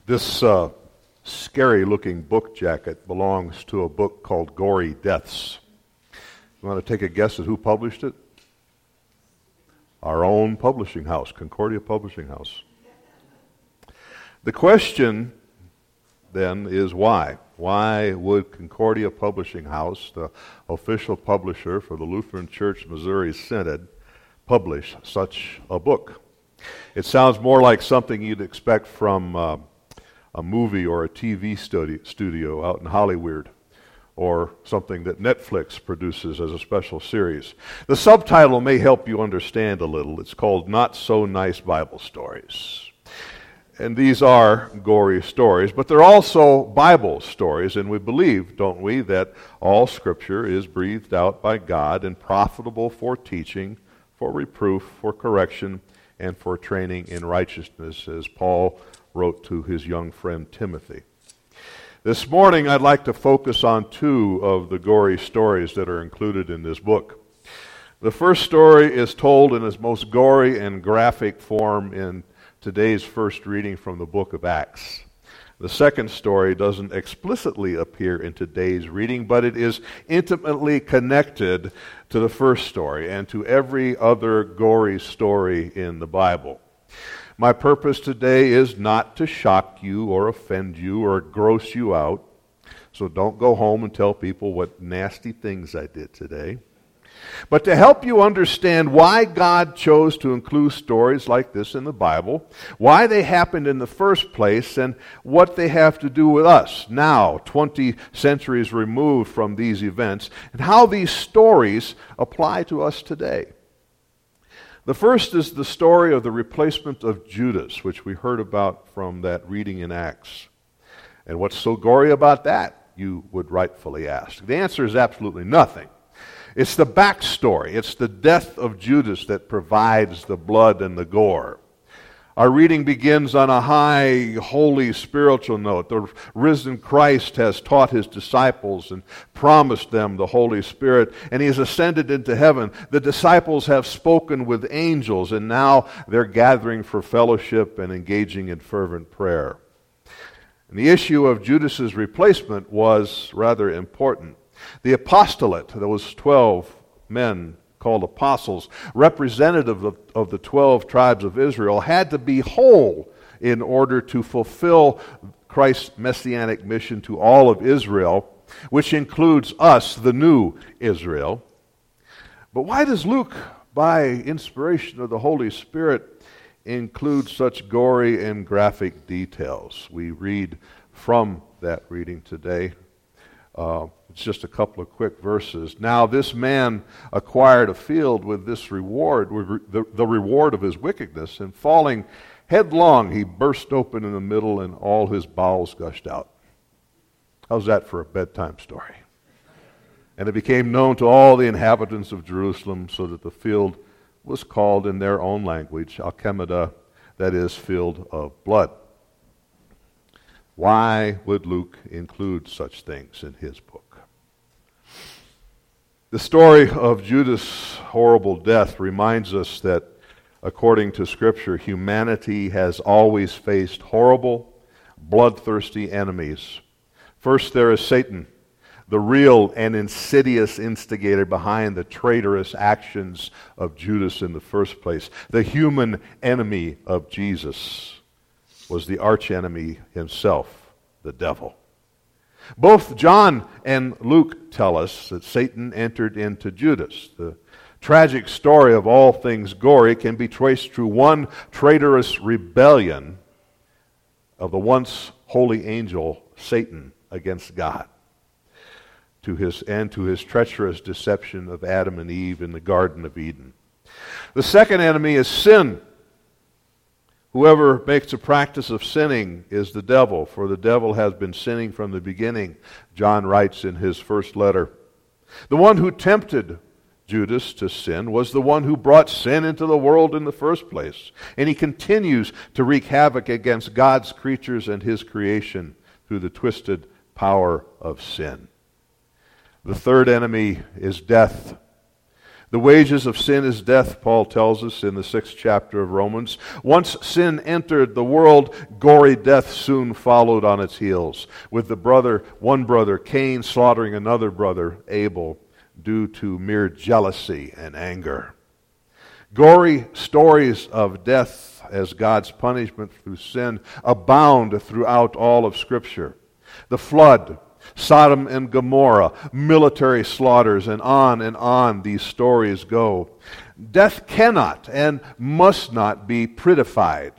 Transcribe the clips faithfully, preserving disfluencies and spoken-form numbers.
This uh, scary-looking book jacket belongs to a book called Gory Deaths. You want to take a guess at who published it? Our own publishing house, Concordia Publishing House. The question, then, is why? Why would Concordia Publishing House, the official publisher for the Lutheran Church Missouri Synod, publish such a book? It sounds more like something you'd expect from uh, a movie or a T V studio, studio out in Hollywood, or something that Netflix produces as a special series. The subtitle may help you understand a little. It's called Not So Nice Bible Stories. And these are gory stories, but they're also Bible stories, and we believe, don't we, that all Scripture is breathed out by God and profitable for teaching, for reproof, for correction, and for training in righteousness, as Paul wrote to his young friend Timothy. This morning, I'd like to focus on two of the gory stories that are included in this book. The first story is told in its most gory and graphic form in today's first reading from the book of Acts. The second story doesn't explicitly appear in today's reading, but it is intimately connected to the first story and to every other gory story in the Bible. My purpose today is not to shock you or offend you or gross you out, so don't go home and tell people what nasty things I did today, but to help you understand why God chose to include stories like this in the Bible, why they happened in the first place, and what they have to do with us now, twenty centuries removed from these events, and how these stories apply to us today. The first is the story of the replacement of Judas, which we heard about from that reading in Acts. And what's so gory about that, you would rightfully ask? The answer is absolutely nothing. It's the backstory. It's the death of Judas that provides the blood and the gore. Our reading begins on a high, holy, spiritual note. The risen Christ has taught his disciples and promised them the Holy Spirit, and he has ascended into heaven. The disciples have spoken with angels, and now they're gathering for fellowship and engaging in fervent prayer. And the issue of Judas's replacement was rather important. The apostolate, those twelve men called apostles, representative of, of the twelve tribes of Israel, had to be whole in order to fulfill Christ's messianic mission to all of Israel, which includes us, the new Israel. But why does Luke, by inspiration of the Holy Spirit, include such gory and graphic details? We read from that reading today. Uh, It's just a couple of quick verses. Now this man acquired a field with this reward, with the, the reward of his wickedness, and falling headlong, he burst open in the middle, and all his bowels gushed out. How's that for a bedtime story? And it became known to all the inhabitants of Jerusalem, so that the field was called in their own language, Alchemeda, that is, field of blood. Why would Luke include such things in his book? The story of Judas' horrible death reminds us that, according to Scripture, humanity has always faced horrible, bloodthirsty enemies. First, there is Satan, the real and insidious instigator behind the traitorous actions of Judas in the first place. The human enemy of Jesus was the archenemy himself, the devil. Both John and Luke tell us that Satan entered into Judas. The tragic story of all things gory can be traced through one traitorous rebellion of the once holy angel Satan against God, to his and to his treacherous deception of Adam and Eve in the Garden of Eden. The second enemy is sin. Whoever makes a practice of sinning is the devil, for the devil has been sinning from the beginning, John writes in his first letter. The one who tempted Judas to sin was the one who brought sin into the world in the first place, and he continues to wreak havoc against God's creatures and his creation through the twisted power of sin. The third enemy is death. The wages of sin is death, Paul tells us in the sixth chapter of Romans. Once sin entered the world, gory death soon followed on its heels, with the brother, one brother, Cain, slaughtering another brother, Abel, due to mere jealousy and anger. Gory stories of death as God's punishment through sin abound throughout all of Scripture. The flood, Sodom and Gomorrah, military slaughters, and on and on these stories go. Death cannot and must not be prettified.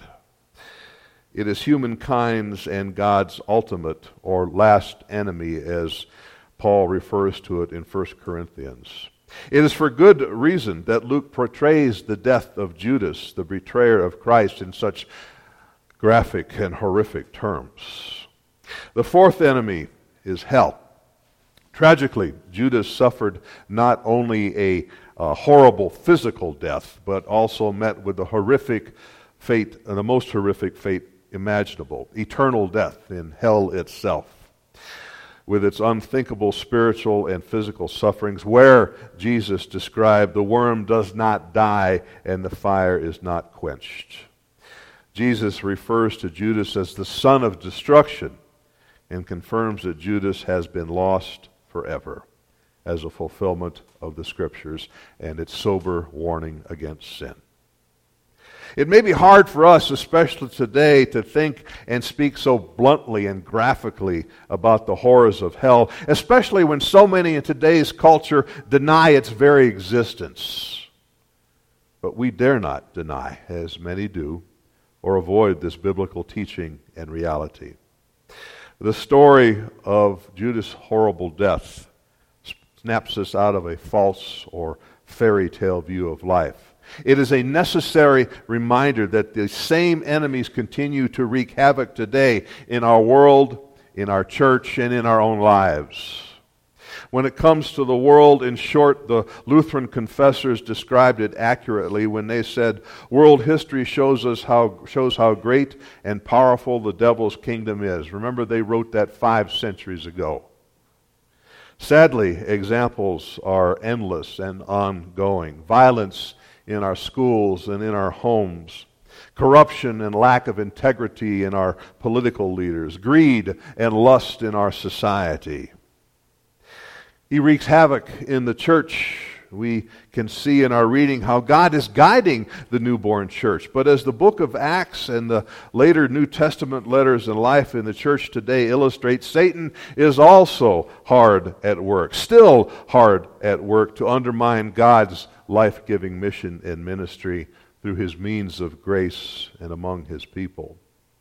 It is humankind's and God's ultimate or last enemy, as Paul refers to it in First Corinthians. It is for good reason that Luke portrays the death of Judas, the betrayer of Christ, in such graphic and horrific terms. The fourth enemy is hell. Tragically, Judas suffered not only a, a horrible physical death, but also met with the horrific fate, uh, the most horrific fate imaginable, eternal death in hell itself, with its unthinkable spiritual and physical sufferings, where Jesus described the worm does not die and the fire is not quenched. Jesus refers to Judas as the son of destruction, and confirms that Judas has been lost forever as a fulfillment of the Scriptures and its sober warning against sin. It may be hard for us, especially today, to think and speak so bluntly and graphically about the horrors of hell, especially when so many in today's culture deny its very existence. But we dare not deny, as many do, or avoid this biblical teaching and reality. The story of Judas' horrible death snaps us out of a false or fairy tale view of life. It is a necessary reminder that the same enemies continue to wreak havoc today in our world, in our church, and in our own lives. When it comes to the world, in short, the Lutheran confessors described it accurately when they said, world history shows us how shows how great and powerful the devil's kingdom is. Remember, they wrote that five centuries ago. Sadly, examples are endless and ongoing. Violence in our schools and in our homes. Corruption and lack of integrity in our political leaders. Greed and lust in our society. He wreaks havoc in the church. We can see in our reading how God is guiding the newborn church. But as the book of Acts and the later New Testament letters and life in the church today illustrate, Satan is also hard at work, still hard at work to undermine God's life-giving mission and ministry through his means of grace and among his people.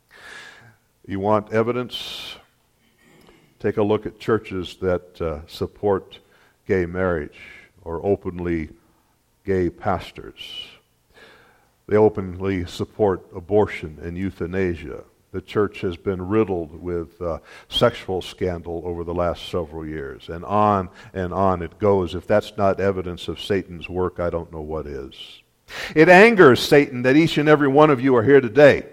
You want evidence? Take a look at churches that uh, support gay marriage or openly gay pastors. They openly support abortion and euthanasia. The church has been riddled with uh, sexual scandal over the last several years. And on and on it goes. If that's not evidence of Satan's work, I don't know what is. It angers Satan that each and every one of you are here today.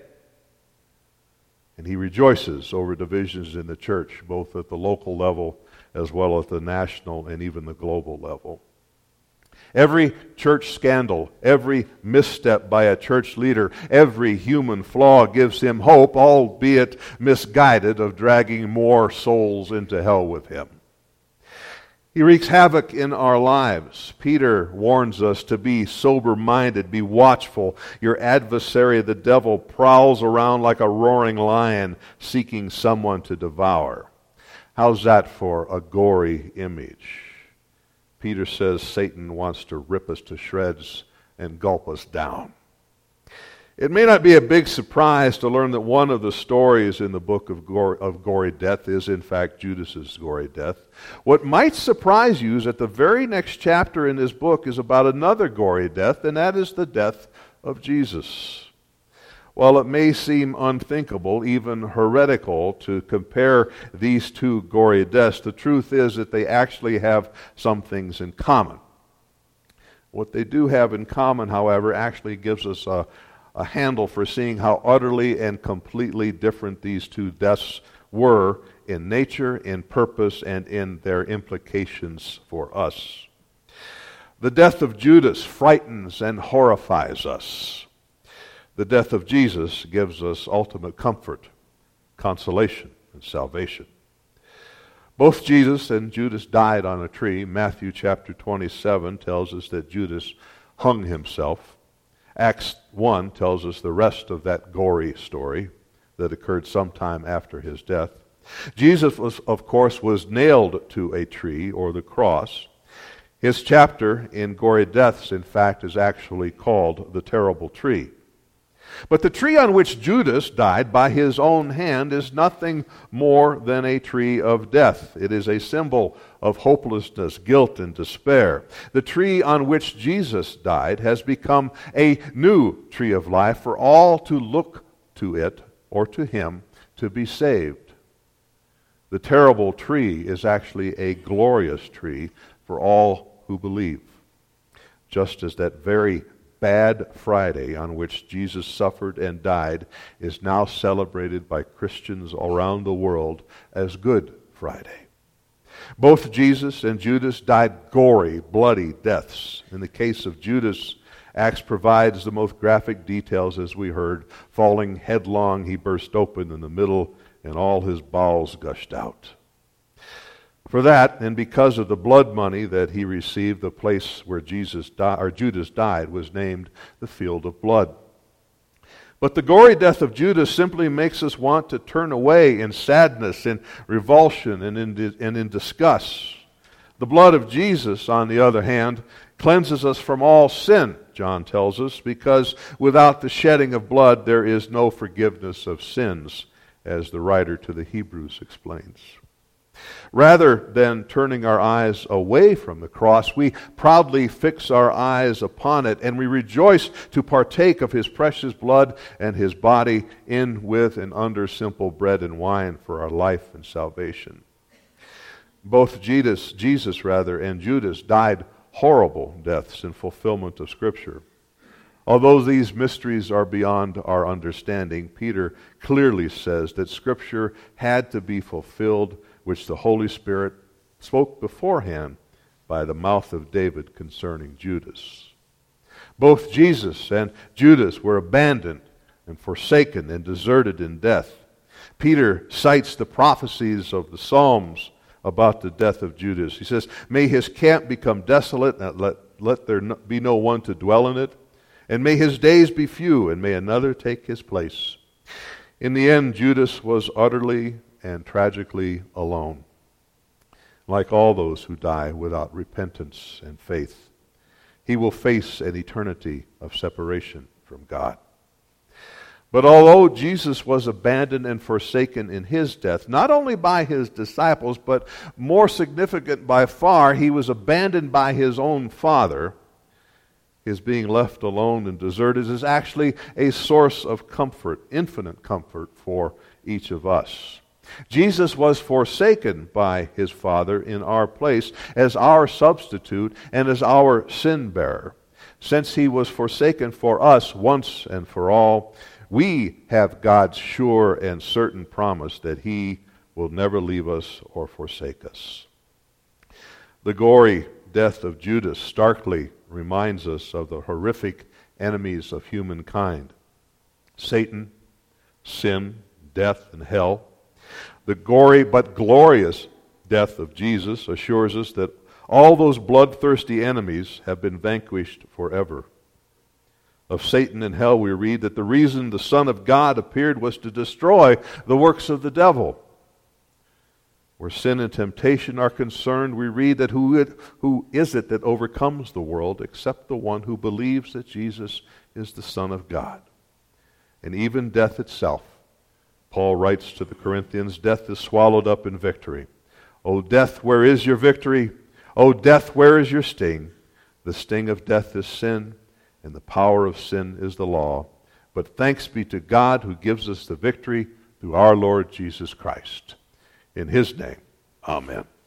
And he rejoices over divisions in the church, both at the local level as well as the national and even the global level. Every church scandal, every misstep by a church leader, every human flaw gives him hope, albeit misguided, of dragging more souls into hell with him. He wreaks havoc in our lives. Peter warns us to be sober-minded, be watchful. Your adversary, the devil, prowls around like a roaring lion, seeking someone to devour. How's that for a gory image? Peter says Satan wants to rip us to shreds and gulp us down. It may not be a big surprise to learn that one of the stories in the book of gory, of gory death is, in fact, Judas's gory death. What might surprise you is that the very next chapter in this book is about another gory death, and that is the death of Jesus. While it may seem unthinkable, even heretical, to compare these two gory deaths, the truth is that they actually have some things in common. What they do have in common, however, actually gives us a a handle for seeing how utterly and completely different these two deaths were in nature, in purpose, and in their implications for us. The death of Judas frightens and horrifies us. The death of Jesus gives us ultimate comfort, consolation, and salvation. Both Jesus and Judas died on a tree. Matthew chapter twenty-seven tells us that Judas hung himself. Acts one tells us the rest of that gory story that occurred sometime after his death. Jesus, was, of course, was nailed to a tree or the cross. His chapter in Gory Deaths, in fact, is actually called The Terrible Tree. But the tree on which Judas died by his own hand is nothing more than a tree of death. It is a symbol of hopelessness, guilt, and despair. The tree on which Jesus died has become a new tree of life for all to look to it or to him to be saved. The terrible tree is actually a glorious tree for all who believe. Just as that very bad Friday on which Jesus suffered and died is now celebrated by Christians around the world as Good Friday. Both Jesus and Judas died gory, bloody deaths. In the case of Judas, Acts provides the most graphic details, as we heard. Falling headlong, he burst open in the middle, and all his bowels gushed out. For that, and because of the blood money that he received, the place where Jesus died, or Judas died was named the Field of Blood. But the gory death of Judas simply makes us want to turn away in sadness, in revulsion, and in, and in disgust. The blood of Jesus, on the other hand, cleanses us from all sin, John tells us, because without the shedding of blood there is no forgiveness of sins, as the writer to the Hebrews explains. Rather than turning our eyes away from the cross, we proudly fix our eyes upon it, and we rejoice to partake of his precious blood and his body in, with, and under simple bread and wine for our life and salvation. Both Jesus, Jesus rather, and Judas died horrible deaths in fulfillment of Scripture. Although these mysteries are beyond our understanding, Peter clearly says that Scripture had to be fulfilled, which the Holy Spirit spoke beforehand by the mouth of David concerning Judas. Both Jesus and Judas were abandoned and forsaken and deserted in death. Peter cites the prophecies of the Psalms about the death of Judas. He says, "May his camp become desolate, and let, let there be no one to dwell in it. And may his days be few, and may another take his place." In the end, Judas was utterly and tragically alone, like all those who die without repentance and faith. He will face an eternity of separation from God. But although Jesus was abandoned and forsaken in his death, not only by his disciples, but more significant by far, he was abandoned by his own Father. His being left alone and deserted is actually a source of comfort, infinite comfort for each of us. Jesus was forsaken by his Father in our place as our substitute and as our sin bearer. Since he was forsaken for us once and for all, we have God's sure and certain promise that he will never leave us or forsake us. The gory death of Judas starkly reminds us of the horrific enemies of humankind: Satan, sin, death, and hell. The gory but glorious death of Jesus assures us that all those bloodthirsty enemies have been vanquished forever. Of Satan and hell we read that the reason the Son of God appeared was to destroy the works of the devil. Where sin and temptation are concerned, we read that who, it, who is it that overcomes the world except the one who believes that Jesus is the Son of God. And even death itself, Paul writes to the Corinthians, death is swallowed up in victory. O death, where is your victory? O death, where is your sting? The sting of death is sin, and the power of sin is the law. But thanks be to God who gives us the victory through our Lord Jesus Christ. In his name, amen.